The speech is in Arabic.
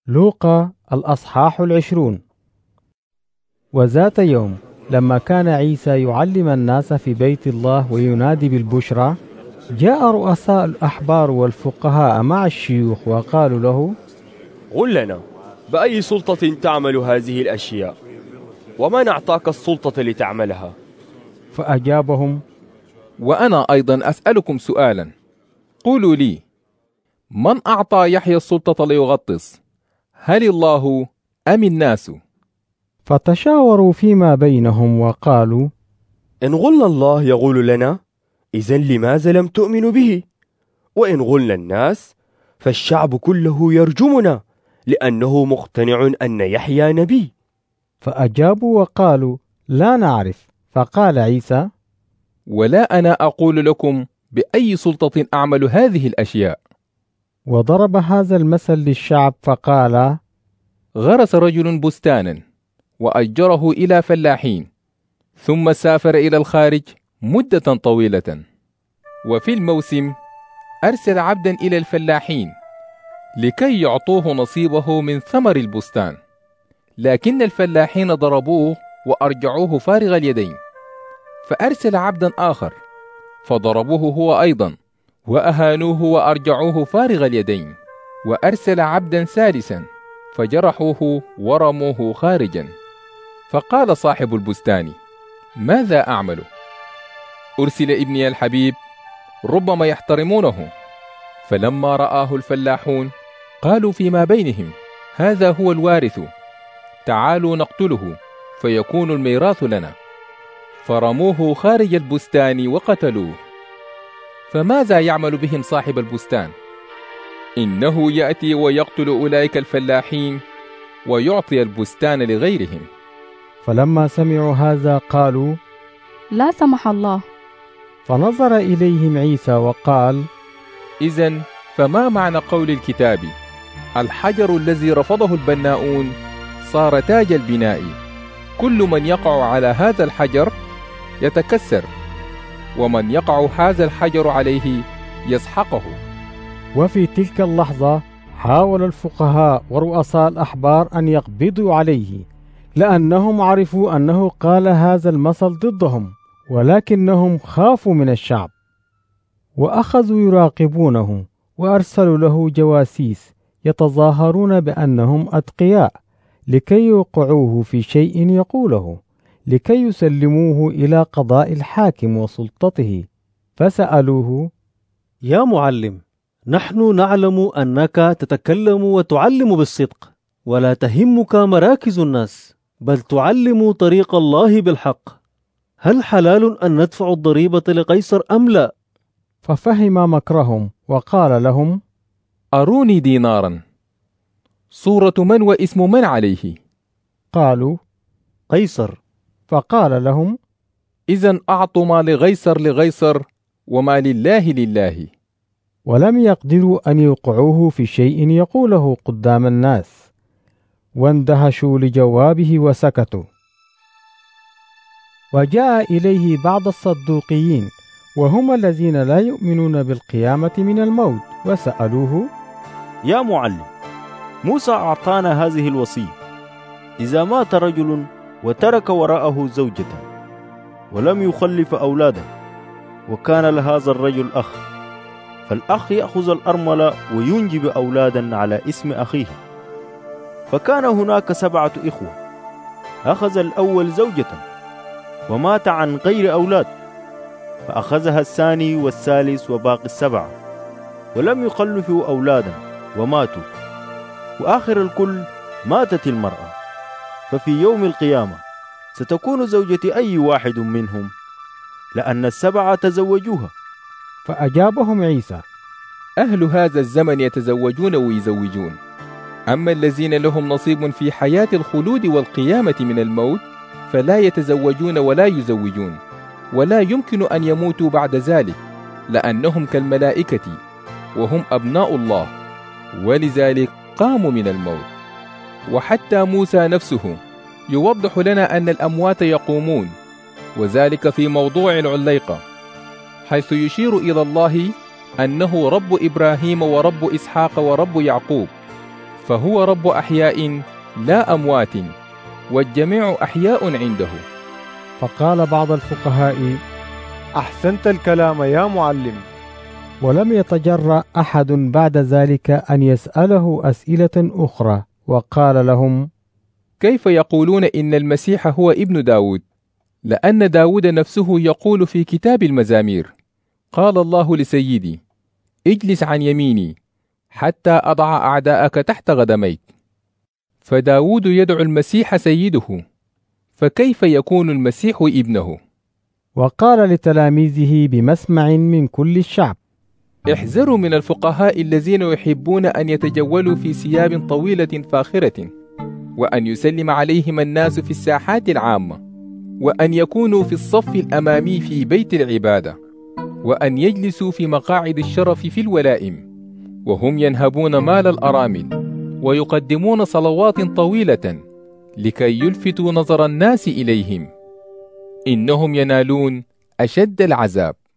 لوقا الأصحاح 20. وذات يوم لما كان عيسى يعلم الناس في بيت الله وينادي بالبشرى، جاء رؤساء الأحبار والفقهاء مع الشيوخ وقالوا له: قل لنا بأي سلطة تعمل هذه الأشياء؟ ومن أعطاك السلطة لتعملها؟ فأجابهم: وأنا أيضا أسألكم سؤالا، قولوا لي، من أعطى يحيى السلطة ليغطس؟ هل الله أم الناس؟ فتشاوروا فيما بينهم وقالوا: إن قلنا الله يقول لنا، إذن لماذا لم تؤمنوا به؟ وإن قلنا الناس، فالشعب كله يرجمنا، لأنه مقتنع أن يحيى نبي. فأجابوا وقالوا: لا نعرف. فقال عيسى: ولا أنا أقول لكم بأي سلطة أعمل هذه الأشياء. وضرب هذا المثل للشعب فقال: غرس رجل بستانا وأجره إلى فلاحين، ثم سافر إلى الخارج مدة طويلة، وفي الموسم أرسل عبدا إلى الفلاحين لكي يعطوه نصيبه من ثمر البستان، لكن الفلاحين ضربوه وأرجعوه فارغ اليدين. فأرسل عبدا آخر فضربوه هو أيضا وأهانوه وأرجعوه فارغ اليدين. وأرسل عبدا ثالثا فجرحوه ورموه خارجا. فقال صاحب البستان: ماذا أعمل؟ أرسل ابني الحبيب، ربما يحترمونه. فلما رآه الفلاحون قالوا فيما بينهم: هذا هو الوارث، تعالوا نقتله فيكون الميراث لنا. فرموه خارج البستان وقتلوه. فماذا يعمل بهم صاحب البستان؟ إنه يأتي ويقتل أولئك الفلاحين ويعطي البستان لغيرهم. فلما سمعوا هذا قالوا: لا سمح الله. فنظر إليهم عيسى وقال: إذن فما معنى قول الكتاب: الحجر الذي رفضه البناؤون صار تاج البناء، كل من يقع على هذا الحجر يتكسر، ومن يقع هذا الحجر عليه يسحقه. وفي تلك اللحظة حاول الفقهاء ورؤساء الأحبار أن يقبضوا عليه، لأنهم عرفوا أنه قال هذا المثل ضدهم، ولكنهم خافوا من الشعب. وأخذوا يراقبونه، وأرسلوا له جواسيس يتظاهرون بأنهم أتقياء لكي يوقعوه في شيء يقوله، لكي يسلموه إلى قضاء الحاكم وسلطته. فسألوه: يا معلم، نحن نعلم أنك تتكلم وتعلم بالصدق، ولا تهمك مراكز الناس، بل تعلم طريق الله بالحق. هل حلال أن ندفع الضريبة لقيصر أم لا؟ ففهم مكرهم وقال لهم: أروني دينارا، صورة من واسم من عليه؟ قالوا: قيصر. فقال لهم: إذن أعطوا ما لغيصر لغيصر، وما لله لله. ولم يقدروا أن يوقعوه في شيء يقوله قدام الناس، واندهشوا لجوابه وسكتوا. وجاء إليه بعض الصدوقيين، وهم الذين لا يؤمنون بالقيامة من الموت، وسألوه: يا معلم، موسى أعطانا هذه الوصية: إذا مات رجل وترك وراءه زوجة ولم يخلف أولادا، وكان لهذا الرجل أخ، فالأخ يأخذ الأرملة وينجب أولادا على اسم أخيه. فكان هناك 7 إخوة، أخذ الأول زوجة ومات عن غير أولاد، فأخذها الثاني والثالث وباقي 7، ولم يخلفوا أولادا وماتوا. وآخر الكل ماتت المرأة. ففي يوم القيامة ستكون زوجة أي واحد منهم؟ لأن 7 تزوجوها. فأجابهم عيسى: أهل هذا الزمن يتزوجون ويزوجون، أما الذين لهم نصيب في حياة الخلود والقيامة من الموت فلا يتزوجون ولا يزوجون، ولا يمكن أن يموتوا بعد ذلك، لأنهم كالملائكة وهم أبناء الله، ولذلك قاموا من الموت. وحتى موسى نفسه يوضح لنا أن الأموات يقومون، وذلك في موضوع العليقة، حيث يشير إلى الله أنه رب إبراهيم ورب إسحاق ورب يعقوب. فهو رب أحياء لا أموات، والجميع أحياء عنده. فقال بعض الفقهاء: أحسنت الكلام يا معلم. ولم يتجرأ أحد بعد ذلك أن يسأله أسئلة أخرى، وقال لهم: كيف يقولون إن المسيح هو ابن داود؟ لأن داود نفسه يقول في كتاب المزامير: قال الله لسيدي: اجلس عن يميني حتى أضع أعداءك تحت قدميك. فداود يدعو المسيح سيده، فكيف يكون المسيح ابنه؟ وقال لتلاميذه بمسمع من كل الشعب: احذروا من الفقهاء الذين يحبون أن يتجولوا في ثياب طويلة فاخرة، وأن يسلم عليهم الناس في الساحات العامة، وأن يكونوا في الصف الأمامي في بيت العبادة، وأن يجلسوا في مقاعد الشرف في الولائم، وهم ينهبون مال الأرامل، ويقدمون صلوات طويلة لكي يلفتوا نظر الناس إليهم. إنهم ينالون أشد العذاب.